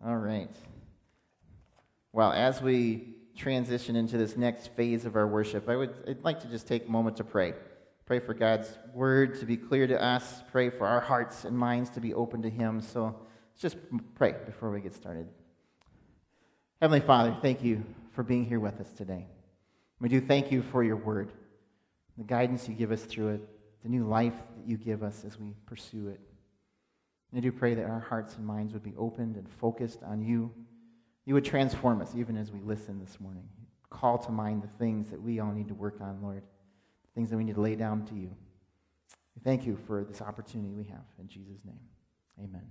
All right. Well, as we transition into this next phase of our worship, I'd like to just take a moment to pray. Pray for God's word to be clear to us. Pray for our hearts and minds to be open to Him. So let's just pray before we get started. Heavenly Father, thank you for being here with us today. We do thank you for your word, the guidance you give us through it, the new life that you give us as we pursue it. And I do pray that our hearts and minds would be opened and focused on you. You would transform us even as we listen this morning. Call to mind the things that we all need to work on, Lord, the things that we need to lay down to you. We thank you for this opportunity we have. In Jesus' name, amen.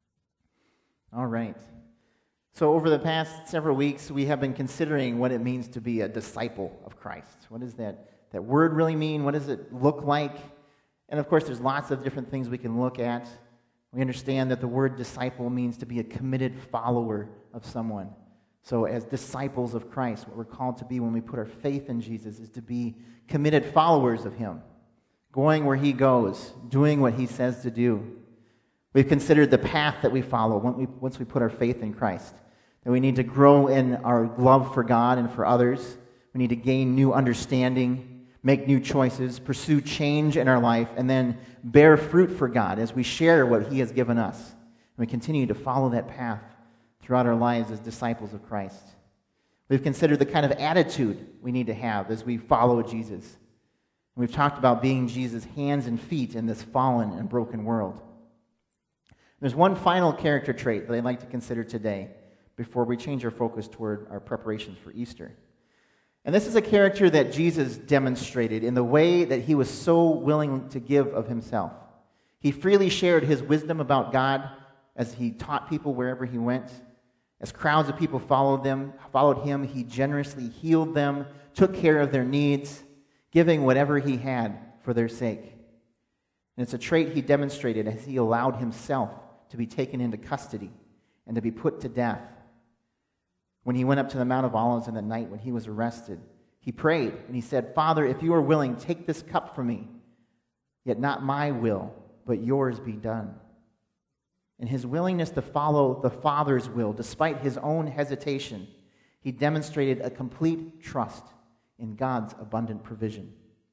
All right. So over the past several weeks, we have been considering what it means to be a disciple of Christ. What does that word really mean? What does it look like? And of course, there's lots of different things we can look at. We understand that the word disciple means to be a committed follower of someone. So as disciples of Christ, what we're called to be when we put our faith in Jesus is to be committed followers of Him, going where He goes, doing what He says to do. We've considered the path that we follow once we put our faith in Christ, that we need to grow in our love for God and for others. We need to gain new understanding, make new choices, pursue change in our life, and then bear fruit for God as we share what He has given us. And we continue to follow that path throughout our lives as disciples of Christ. We've considered the kind of attitude we need to have as we follow Jesus. And we've talked about being Jesus' hands and feet in this fallen and broken world. There's one final character trait that I'd like to consider today before we change our focus toward our preparations for Easter. And this is a character that Jesus demonstrated in the way that He was so willing to give of Himself. He freely shared His wisdom about God as He taught people wherever He went. As crowds of people followed Him, He generously healed them, took care of their needs, giving whatever He had for their sake. And it's a trait He demonstrated as He allowed Himself to be taken into custody and to be put to death. When He went up to the Mount of Olives in the night when He was arrested, He prayed and He said, "Father, if you are willing, take this cup from me. Yet not my will, but yours be done." In His willingness to follow the Father's will, despite His own hesitation, He demonstrated a complete trust in God's abundant provision.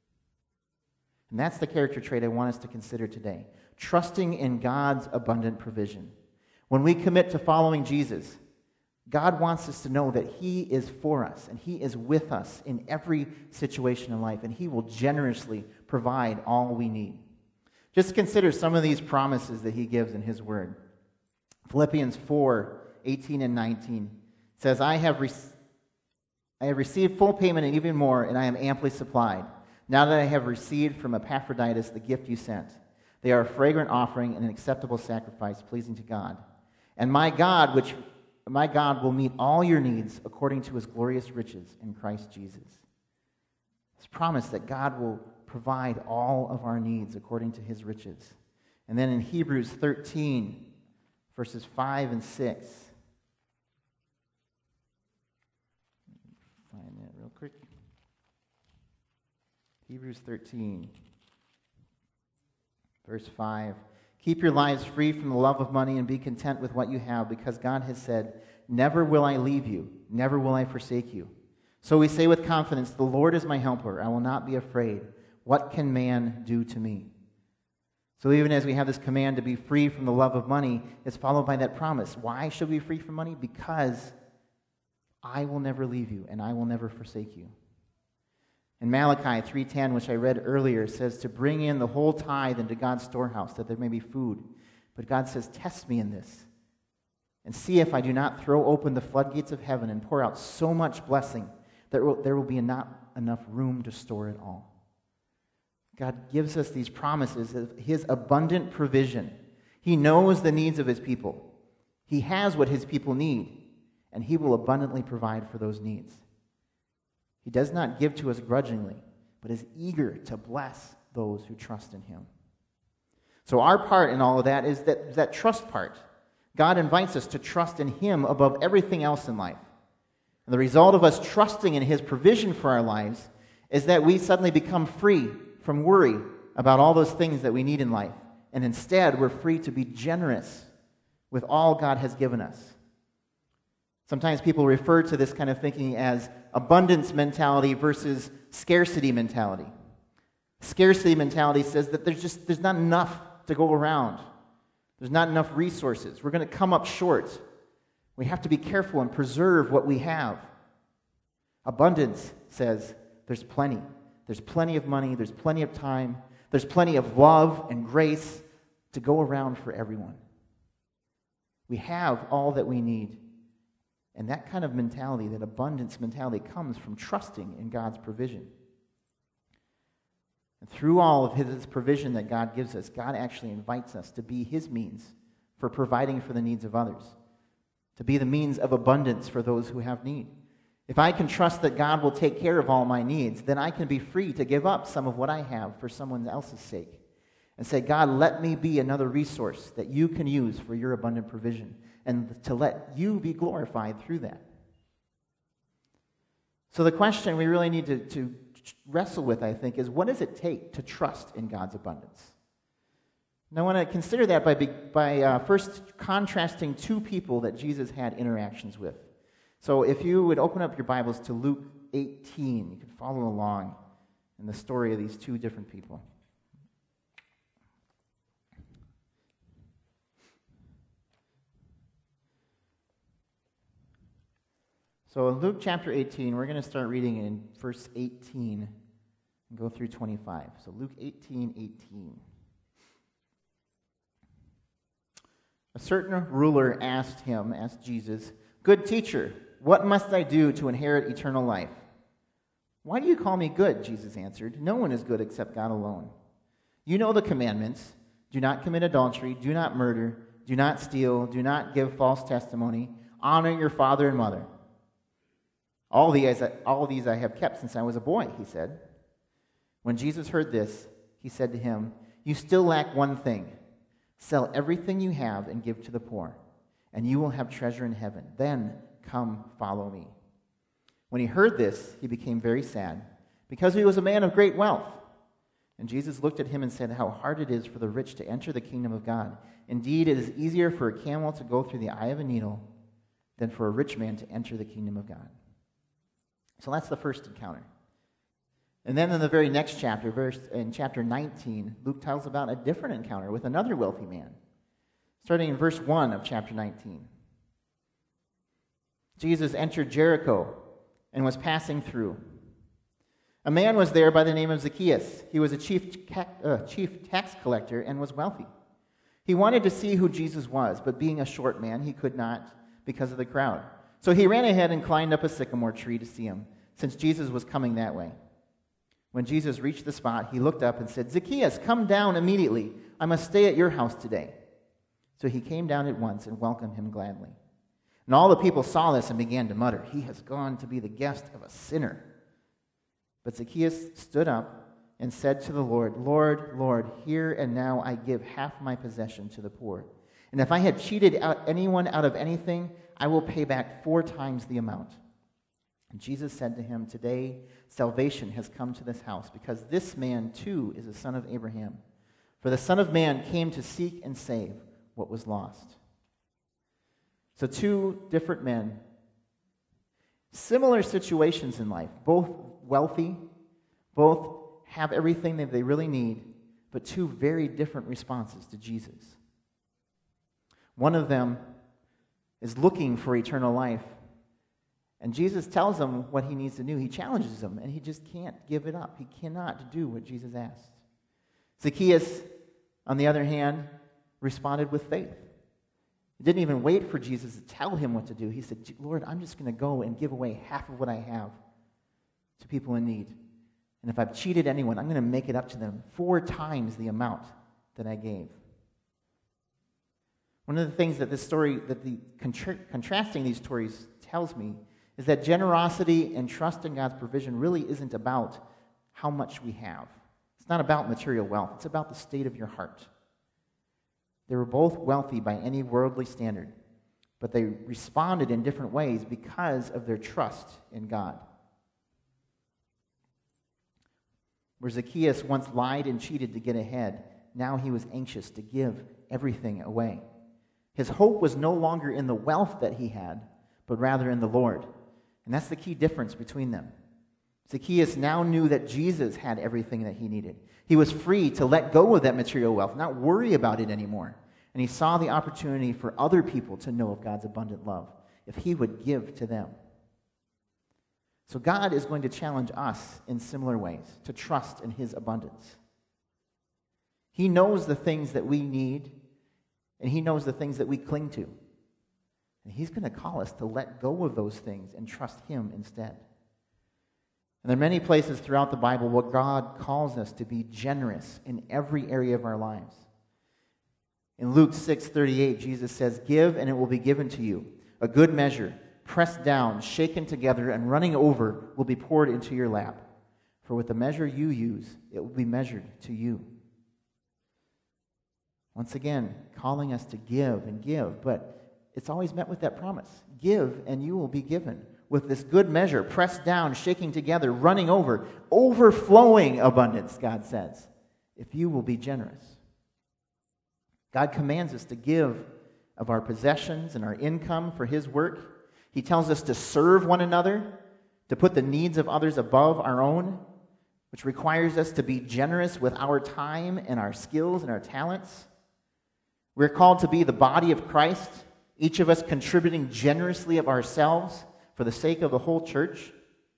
And that's the character trait I want us to consider today. Trusting in God's abundant provision. When we commit to following Jesus, God wants us to know that He is for us and He is with us in every situation in life, and He will generously provide all we need. Just consider some of these promises that He gives in His Word. Philippians 4:18 and 19 says, I have received full payment and even more, and I am amply supplied. Now that I have received from Epaphroditus the gift you sent, they are a fragrant offering and an acceptable sacrifice pleasing to God. And my God will meet all your needs according to His glorious riches in Christ Jesus. It's promised that God will provide all of our needs according to His riches. And then in Hebrews 13, verses 5 and 6. Find that real quick. Hebrews 13, verse 5. Keep your lives free from the love of money and be content with what you have, because God has said, never will I leave you, never will I forsake you. So we say with confidence, the Lord is my helper, I will not be afraid. What can man do to me? So even as we have this command to be free from the love of money, it's followed by that promise. Why should we be free from money? Because I will never leave you and I will never forsake you. In Malachi 3:10, which I read earlier, says to bring in the whole tithe into God's storehouse, that there may be food. But God says, test me in this, and see if I do not throw open the floodgates of heaven and pour out so much blessing that there will be not enough room to store it all. God gives us these promises of His abundant provision. He knows the needs of His people. He has what His people need, and He will abundantly provide for those needs. He does not give to us grudgingly, but is eager to bless those who trust in Him. So our part in all of that is that trust part. God invites us to trust in Him above everything else in life. And the result of us trusting in His provision for our lives is that we suddenly become free from worry about all those things that we need in life. And instead, we're free to be generous with all God has given us. Sometimes people refer to this kind of thinking as abundance mentality versus scarcity mentality. Scarcity mentality says that there's not enough to go around. There's not enough resources. We're going to come up short. We have to be careful and preserve what we have. Abundance says there's plenty. There's plenty of money. There's plenty of time. There's plenty of love and grace to go around for everyone. We have all that we need. And that kind of mentality, that abundance mentality, comes from trusting in God's provision. And through all of His provision that God gives us, God actually invites us to be His means for providing for the needs of others, to be the means of abundance for those who have need. If I can trust that God will take care of all my needs, then I can be free to give up some of what I have for someone else's sake and say, God, let me be another resource that you can use for your abundant provision, and to let you be glorified through that. So the question we really need to wrestle with, I think, is what does it take to trust in God's abundance? And I want to consider that by first contrasting two people that Jesus had interactions with. So if you would open up your Bibles to Luke 18, you can follow along in the story of these two different people. So in Luke chapter 18, we're going to start reading in verse 18 and go through 25. So Luke 18:18. A certain ruler asked Jesus, "Good teacher, what must I do to inherit eternal life?" "Why do you call me good?" Jesus answered. "No one is good except God alone. You know the commandments. Do not commit adultery, do not murder, do not steal, do not give false testimony, honor your father and mother. All these I have kept since I was a boy," he said. When Jesus heard this, he said to him, "You still lack one thing. Sell everything you have and give to the poor, and you will have treasure in heaven. Then come follow me." When he heard this, he became very sad, because he was a man of great wealth. And Jesus looked at him and said, "How hard it is for the rich to enter the kingdom of God. Indeed, it is easier for a camel to go through the eye of a needle than for a rich man to enter the kingdom of God." So that's the first encounter. And then in the very next chapter, in chapter 19, Luke tells about a different encounter with another wealthy man. Starting in verse 1 of chapter 19. Jesus entered Jericho and was passing through. A man was there by the name of Zacchaeus. He was a chief tax collector and was wealthy. He wanted to see who Jesus was, but being a short man, he could not because of the crowd. So he ran ahead and climbed up a sycamore tree to see him, since Jesus was coming that way. When Jesus reached the spot, he looked up and said, "Zacchaeus, come down immediately. I must stay at your house today." So he came down at once and welcomed him gladly. And all the people saw this and began to mutter, "He has gone to be the guest of a sinner." But Zacchaeus stood up and said to the Lord, "Lord, Lord, here and now I give half my possession to the poor. And if I had cheated anyone out of anything, I will pay back 4 times the amount." And Jesus said to him, "Today salvation has come to this house, because this man too is a son of Abraham. For the Son of Man came to seek and save what was lost." So two different men, similar situations in life, both wealthy, both have everything that they really need, but two very different responses to Jesus. One of them is looking for eternal life. And Jesus tells him what he needs to do. He challenges him, and he just can't give it up. He cannot do what Jesus asked. Zacchaeus, on the other hand, responded with faith. He didn't even wait for Jesus to tell him what to do. He said, "Lord, I'm just going to go and give away half of what I have to people in need. And if I've cheated anyone, I'm going to make it up to them 4 times the amount that I gave." One of the things that this story, contrasting these stories tells me, is that generosity and trust in God's provision really isn't about how much we have. It's not about material wealth. It's about the state of your heart. They were both wealthy by any worldly standard, but they responded in different ways because of their trust in God. Where Zacchaeus once lied and cheated to get ahead, now he was anxious to give everything away. His hope was no longer in the wealth that he had, but rather in the Lord. And that's the key difference between them. Zacchaeus now knew that Jesus had everything that he needed. He was free to let go of that material wealth, not worry about it anymore. And he saw the opportunity for other people to know of God's abundant love if he would give to them. So God is going to challenge us in similar ways to trust in his abundance. He knows the things that we need, and he knows the things that we cling to. And he's going to call us to let go of those things and trust him instead. And there are many places throughout the Bible where God calls us to be generous in every area of our lives. In Luke 6:38, Jesus says, "Give, and it will be given to you. A good measure, pressed down, shaken together, and running over will be poured into your lap. For with the measure you use, it will be measured to you." Once again, calling us to give and give, but it's always met with that promise. Give, and you will be given. With this good measure, pressed down, shaking together, running over, overflowing abundance, God says, if you will be generous. God commands us to give of our possessions and our income for his work. He tells us to serve one another, to put the needs of others above our own, which requires us to be generous with our time and our skills and our talents. We're called to be the body of Christ, each of us contributing generously of ourselves for the sake of the whole church.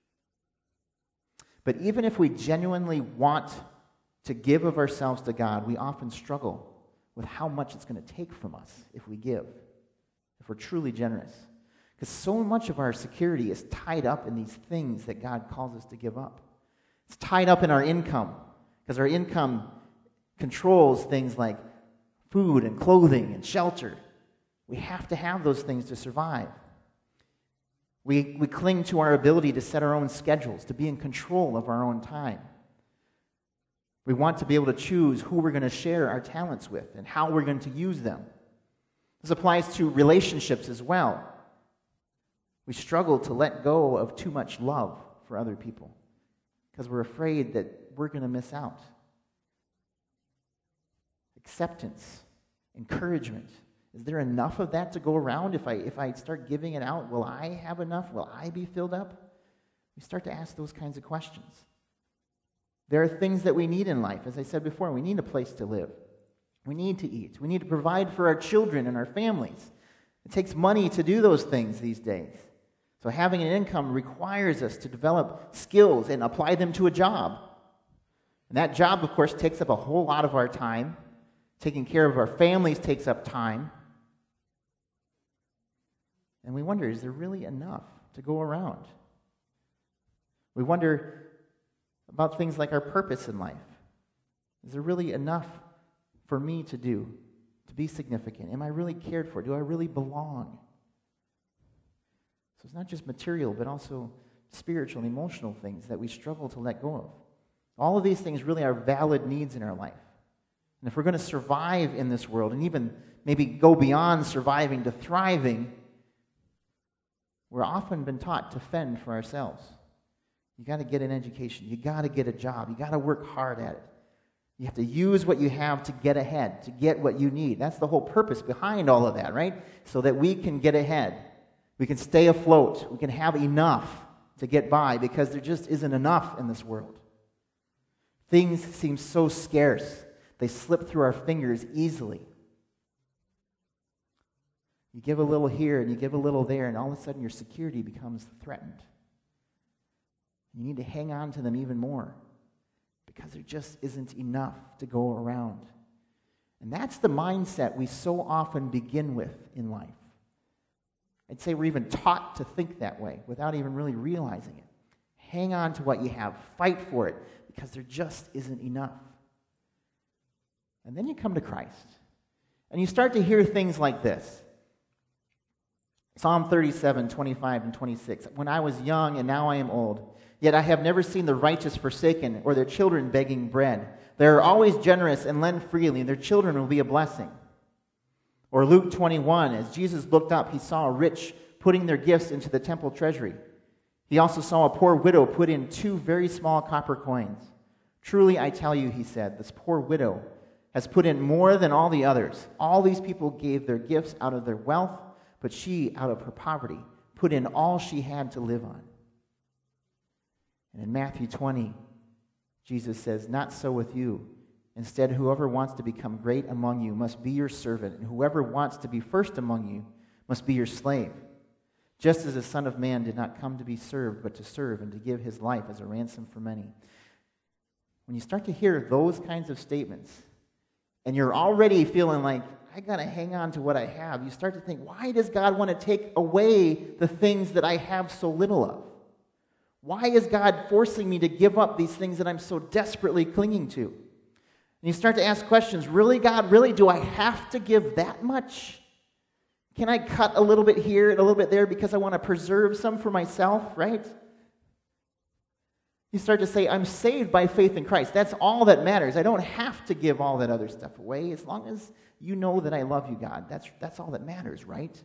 But even if we genuinely want to give of ourselves to God, we often struggle with how much it's going to take from us if we give, if we're truly generous. Because so much of our security is tied up in these things that God calls us to give up. It's tied up in our income, because our income controls things like food and clothing and shelter. We have to have those things to survive. We cling to our ability to set our own schedules, to be in control of our own time. We want to be able to choose who we're going to share our talents with and how we're going to use them. This applies to relationships as well. We struggle to let go of too much love for other people because we're afraid that we're going to miss out. Acceptance, encouragement. Is there enough of that to go around? If I start giving it out, will I have enough? Will I be filled up? We start to ask those kinds of questions. There are things that we need in life. As I said before, we need a place to live. We need to eat. We need to provide for our children and our families. It takes money to do those things these days. So having an income requires us to develop skills and apply them to a job. And that job, of course, takes up a whole lot of our time. Taking care of our families takes up time. And we wonder, is there really enough to go around? We wonder about things like our purpose in life. Is there really enough for me to do, to be significant? Am I really cared for? Do I really belong? So it's not just material, but also spiritual and emotional things that we struggle to let go of. All of these things really are valid needs in our life. And if we're going to survive in this world, and even maybe go beyond surviving to thriving, we're often been taught to fend for ourselves. You got to get an education. You got to get a job. You got to work hard at it. You have to use what you have to get ahead, to get what you need. That's the whole purpose behind all of that, right? So that we can get ahead. We can stay afloat. We can have enough to get by because there just isn't enough in this world. Things seem so scarce. They slip through our fingers easily. You give a little here and you give a little there, and all of a sudden your security becomes threatened. You need to hang on to them even more because there just isn't enough to go around. And that's the mindset we so often begin with in life. I'd say we're even taught to think that way without even really realizing it. Hang on to what you have. Fight for it because there just isn't enough. And then you come to Christ. And you start to hear things like this. Psalm 37, 25 and 26. When I was young and now I am old, yet I have never seen the righteous forsaken or their children begging bread. They are always generous and lend freely, and their children will be a blessing. Or Luke 21, as Jesus looked up, he saw a rich putting their gifts into the temple treasury. He also saw a poor widow put in 2 very small copper coins. Truly, I tell you, he said, this poor widow has put in more than all the others. All these people gave their gifts out of their wealth, but she, out of her poverty, put in all she had to live on. And in Matthew 20, Jesus says, "Not so with you. Instead, whoever wants to become great among you must be your servant, and whoever wants to be first among you must be your slave. Just as the Son of Man did not come to be served, but to serve and to give his life as a ransom for many." When you start to hear those kinds of statements, and you're already feeling like, I got to hang on to what I have, you start to think, why does God want to take away the things that I have so little of? Why is God forcing me to give up these things that I'm so desperately clinging to? And you start to ask questions, really, God, really, do I have to give that much? Can I cut a little bit here and a little bit there because I want to preserve some for myself, right? You start to say, I'm saved by faith in Christ. That's all that matters. I don't have to give all that other stuff away as long as you know that I love you, God. That's all that matters, right?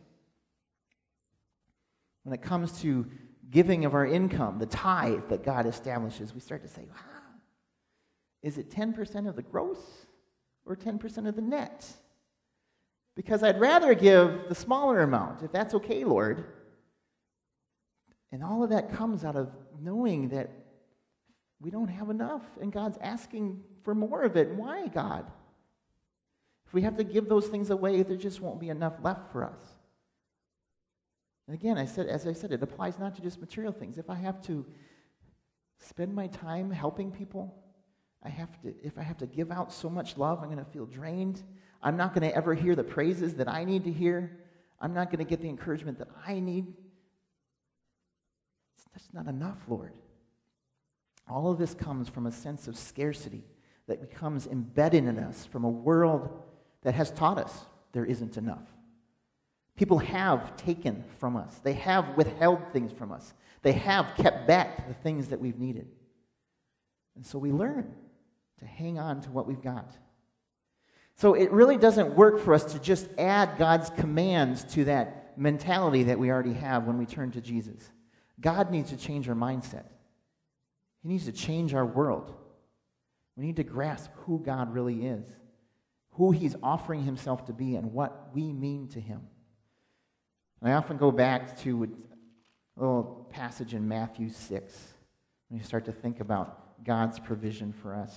When it comes to giving of our income, the tithe that God establishes, we start to say, wow, is it 10% of the gross or 10% of the net? Because I'd rather give the smaller amount, if that's okay, Lord. And all of that comes out of knowing that we don't have enough, and God's asking for more of it. Why, God? If we have to give those things away, there just won't be enough left for us. And again, as I said, it applies not to just material things. If I have to spend my time helping people, if I have to give out so much love, I'm going to feel drained. I'm not going to ever hear the praises that I need to hear. I'm not going to get the encouragement that I need. That's not enough, Lord. All of this comes from a sense of scarcity that becomes embedded in us from a world that has taught us there isn't enough. People have taken from us. They have withheld things from us. They have kept back the things that we've needed. And so we learn to hang on to what we've got. So it really doesn't work for us to just add God's commands to that mentality that we already have when we turn to Jesus. God needs to change our mindset. He needs to change our world. We need to grasp who God really is, who he's offering himself to be, and what we mean to him. And I often go back to a little passage in Matthew 6 when you start to think about God's provision for us.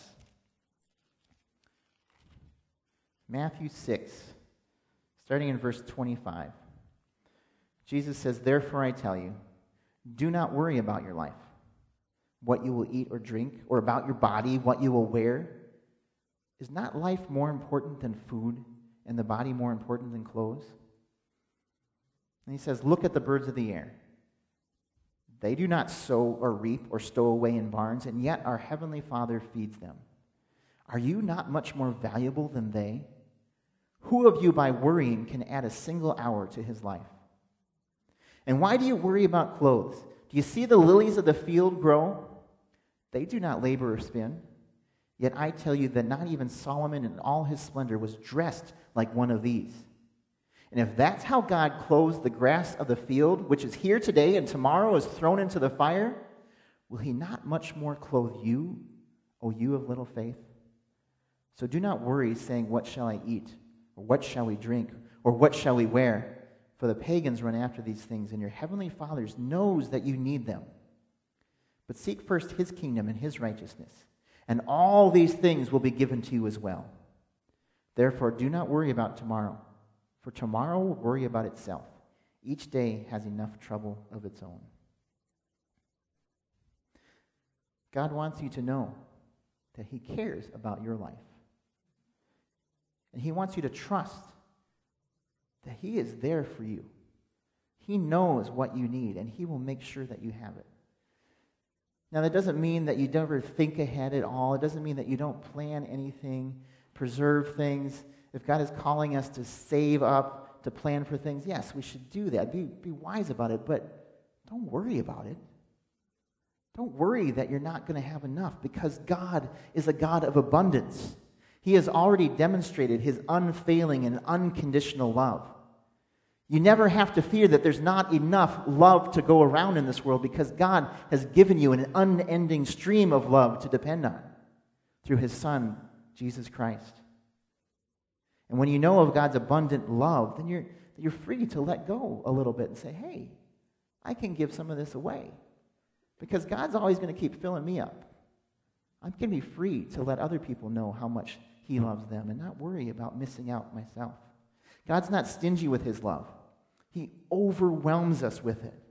Matthew 6, starting in verse 25. Jesus says, "Therefore I tell you, do not worry about your life, what you will eat or drink, or about your body, what you will wear. Is not life more important than food, and the body more important than clothes?" And he says, "Look at the birds of the air. They do not sow or reap or stow away in barns, and yet our heavenly Father feeds them. Are you not much more valuable than they? Who of you by worrying can add a single hour to his life? And why do you worry about clothes? Do you see the lilies of the field grow? They do not labor or spin. Yet I tell you that not even Solomon in all his splendor was dressed like one of these. And if that's how God clothes the grass of the field, which is here today and tomorrow is thrown into the fire, will he not much more clothe you, O you of little faith? So do not worry, saying, what shall I eat? Or what shall we drink? Or what shall we wear? For the pagans run after these things, and your heavenly Father knows that you need them. But seek first his kingdom and his righteousness, and all these things will be given to you as well. Therefore, do not worry about tomorrow, for tomorrow will worry about itself. Each day has enough trouble of its own." God wants you to know that he cares about your life. And he wants you to trust that he is there for you. He knows what you need, and he will make sure that you have it. Now, that doesn't mean that you never think ahead at all. It doesn't mean that you don't plan anything, preserve things. If God is calling us to save up, to plan for things, yes, we should do that. Be wise about it, but don't worry about it. Don't worry that you're not going to have enough, because God is a God of abundance. He has already demonstrated his unfailing and unconditional love. You never have to fear that there's not enough love to go around in this world, because God has given you an unending stream of love to depend on through his Son, Jesus Christ. And when you know of God's abundant love, then you're free to let go a little bit and say, hey, I can give some of this away because God's always going to keep filling me up. I'm going to be free to let other people know how much he loves them and not worry about missing out myself. God's not stingy with his love. He overwhelms us with it.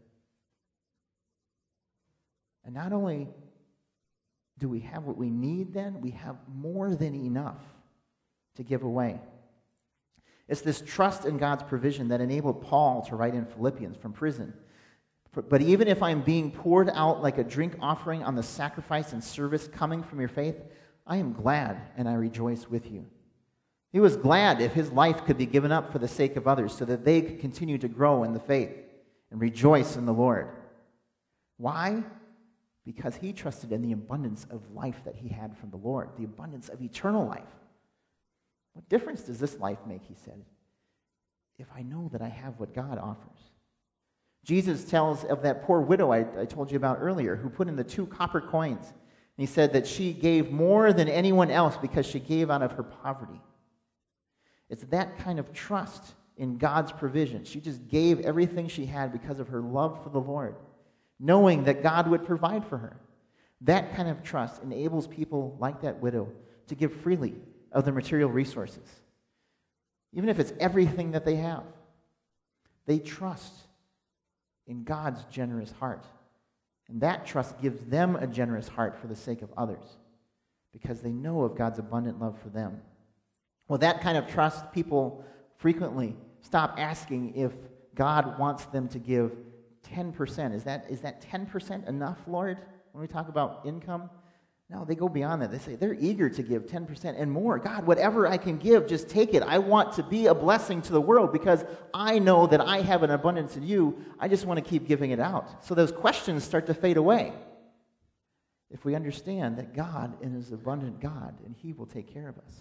And not only do we have what we need then, we have more than enough to give away. It's this trust in God's provision that enabled Paul to write in Philippians from prison. But even if I'm being poured out like a drink offering on the sacrifice and service coming from your faith, I am glad and I rejoice with you. He was glad if his life could be given up for the sake of others so that they could continue to grow in the faith and rejoice in the Lord. Why? Because he trusted in the abundance of life that he had from the Lord, the abundance of eternal life. What difference does this life make, he said, if I know that I have what God offers? Jesus tells of that poor widow I told you about earlier who put in the 2 copper coins. And he said that she gave more than anyone else because she gave out of her poverty. It's that kind of trust in God's provision. She just gave everything she had because of her love for the Lord, knowing that God would provide for her. That kind of trust enables people like that widow to give freely of their material resources, even if it's everything that they have. They trust in God's generous heart, and that trust gives them a generous heart for the sake of others because they know of God's abundant love for them. Well, that kind of trust, people frequently stop asking if God wants them to give 10%. Is that 10% enough, Lord, when we talk about income? No, they go beyond that. They say they're eager to give 10% and more. God, whatever I can give, just take it. I want to be a blessing to the world because I know that I have an abundance in you. I just want to keep giving it out. So those questions start to fade away if we understand that God is an abundant God and he will take care of us.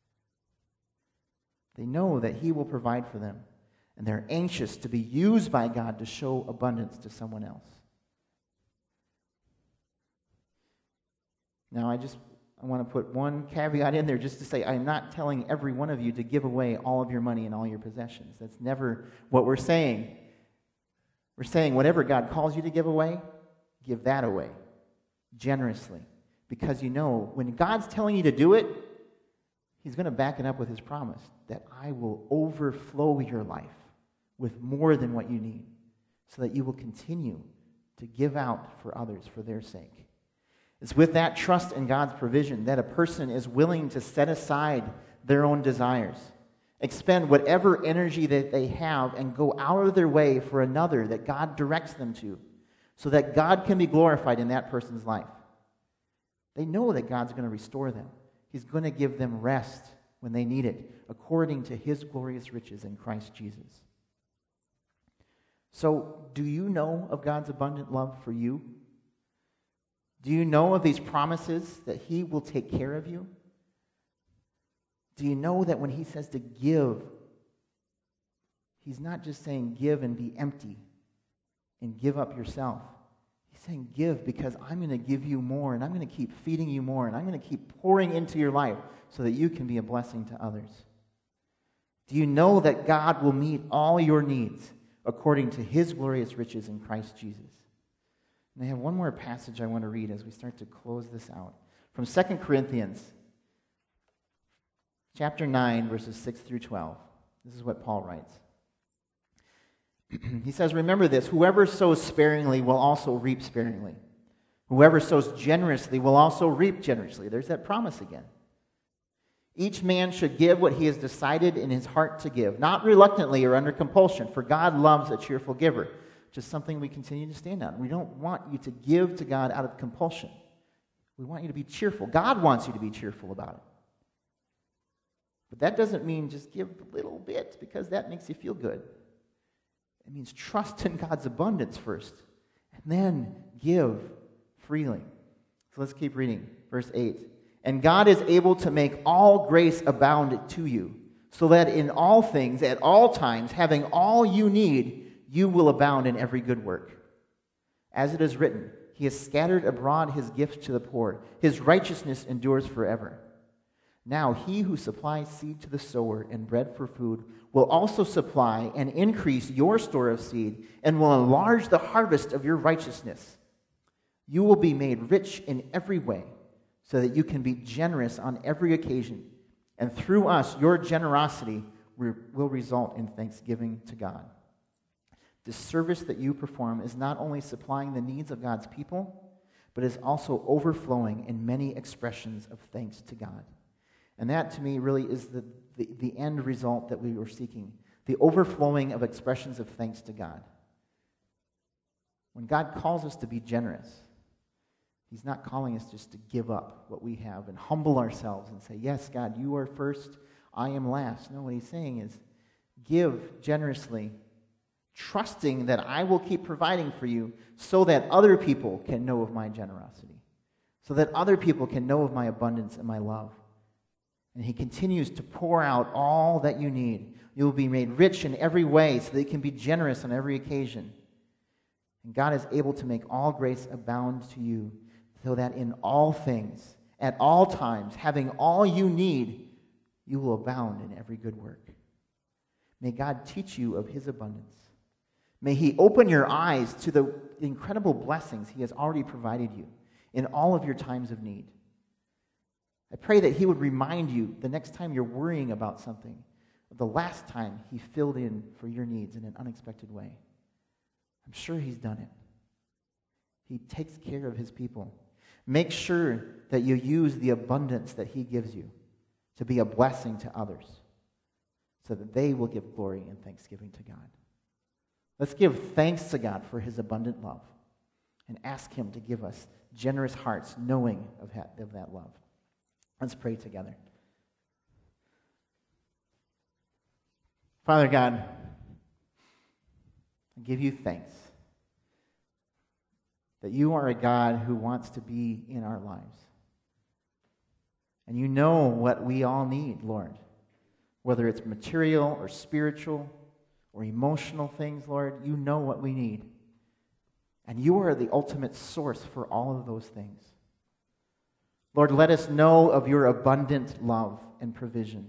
They know that he will provide for them, and they're anxious to be used by God to show abundance to someone else. Now, I want to put one caveat in there just to say I'm not telling every one of you to give away all of your money and all your possessions. That's never what we're saying. We're saying whatever God calls you to give away, give that away generously. Because you know, when God's telling you to do it, he's going to back it up with his promise that I will overflow your life with more than what you need so that you will continue to give out for others for their sake. It's with that trust in God's provision that a person is willing to set aside their own desires, expend whatever energy that they have, and go out of their way for another that God directs them to so that God can be glorified in that person's life. They know that God's going to restore them. He's going to give them rest when they need it, according to his glorious riches in Christ Jesus. So, do you know of God's abundant love for you? Do you know of these promises that he will take care of you? Do you know that when he says to give, he's not just saying give and be empty and give up yourself. He's saying give because I'm going to give you more, and I'm going to keep feeding you more, and I'm going to keep pouring into your life so that you can be a blessing to others. Do you know that God will meet all your needs according to his glorious riches in Christ Jesus? And I have one more passage I want to read as we start to close this out. From 2 Corinthians chapter 9, verses 6 through 12. This is what Paul writes. He says, "Remember this, whoever sows sparingly will also reap sparingly. Whoever sows generously will also reap generously." There's that promise again. "Each man should give what he has decided in his heart to give, not reluctantly or under compulsion, for God loves a cheerful giver." Just something we continue to stand on. We don't want you to give to God out of compulsion. We want you to be cheerful. God wants you to be cheerful about it. But that doesn't mean just give a little bit because that makes you feel good. It means trust in God's abundance first, and then give freely. So let's keep reading. Verse 8. "And God is able to make all grace abound to you, so that in all things, at all times, having all you need, you will abound in every good work. As it is written, he has scattered abroad his gift to the poor. His righteousness endures forever. Now he who supplies seed to the sower and bread for food will also supply and increase your store of seed and will enlarge the harvest of your righteousness. You will be made rich in every way so that you can be generous on every occasion. And through us, your generosity will result in thanksgiving to God. The service that you perform is not only supplying the needs of God's people, but is also overflowing in many expressions of thanks to God. And that, to me, really is the end result that we were seeking, the overflowing of expressions of thanks to God. When God calls us to be generous, he's not calling us just to give up what we have and humble ourselves and say, yes, God, you are first, I am last. No, what he's saying is give generously, trusting that I will keep providing for you so that other people can know of my generosity, so that other people can know of my abundance and my love. And he continues to pour out all that you need. You will be made rich in every way so that you can be generous on every occasion. And God is able to make all grace abound to you so that in all things, at all times, having all you need, you will abound in every good work. May God teach you of his abundance. May he open your eyes to the incredible blessings he has already provided you in all of your times of need. I pray that he would remind you the next time you're worrying about something of the last time he filled in for your needs in an unexpected way. I'm sure he's done it. He takes care of his people. Make sure that you use the abundance that he gives you to be a blessing to others so that they will give glory and thanksgiving to God. Let's give thanks to God for his abundant love and ask him to give us generous hearts knowing of that love. Let's pray together. Father God, I give you thanks that you are a God who wants to be in our lives. And you know what we all need, Lord, whether it's material or spiritual or emotional things, Lord, you know what we need. And you are the ultimate source for all of those things. Lord, let us know of your abundant love and provision.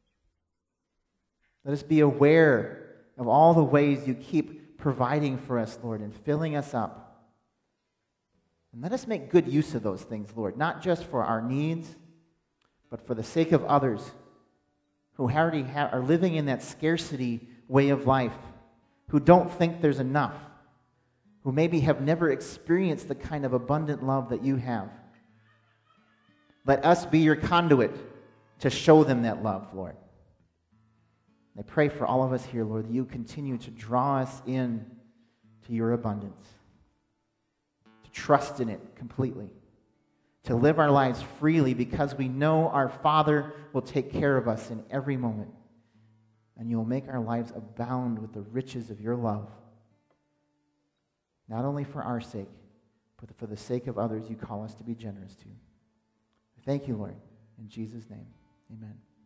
Let us be aware of all the ways you keep providing for us, Lord, and filling us up. And let us make good use of those things, Lord, not just for our needs, but for the sake of others who already are living in that scarcity way of life, who don't think there's enough, who maybe have never experienced the kind of abundant love that you have. Let us be your conduit to show them that love, Lord. I pray for all of us here, Lord, that you continue to draw us in to your abundance, to trust in it completely, to live our lives freely because we know our Father will take care of us in every moment, and you will make our lives abound with the riches of your love, not only for our sake, but for the sake of others you call us to be generous to. Thank you, Lord. In Jesus' name, amen.